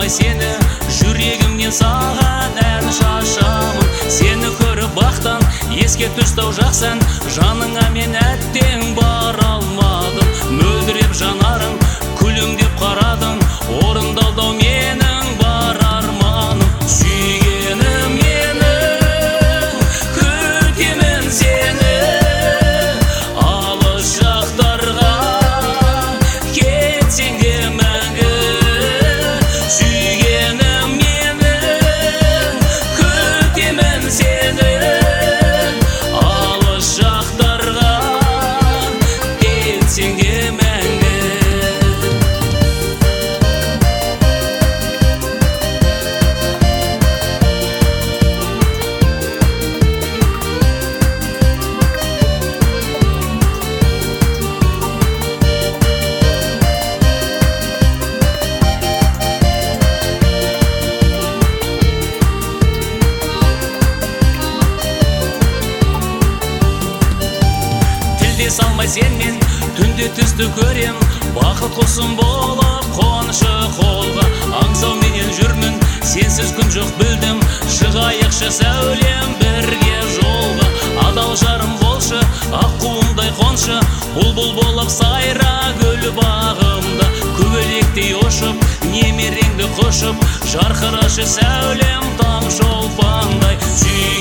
салмай сені, жүрегімнен саған ән шашамын. Сені көріп бақтан еске түстау жақсан, жаныңа мен әттең бара алмадым. Мөлдіреп жанарың, күлімдеп қарадың, орындалдау менің бар арманым. Сүйгенім менің, күтемін сені, алыс жақтарға кетсең де мәңгі. Сүйгенім менің, күтемін сені, алыс жақтарға кетсең де мәңгі. Салмай сенмен түнде түсті көрем, бақыт құсым болып қонышы қолға. Аңсау менен жүрмін, сенсіз күн жоқ білдім, шығайықшы сәулем бірге жолға. Адал жарым болшы, аққуымдай қоншы, бұлбұл болып сайра гүл бағымда. Көбелектей ұшып, немереңді құшып, жарқырашы сәулем там шолпандай.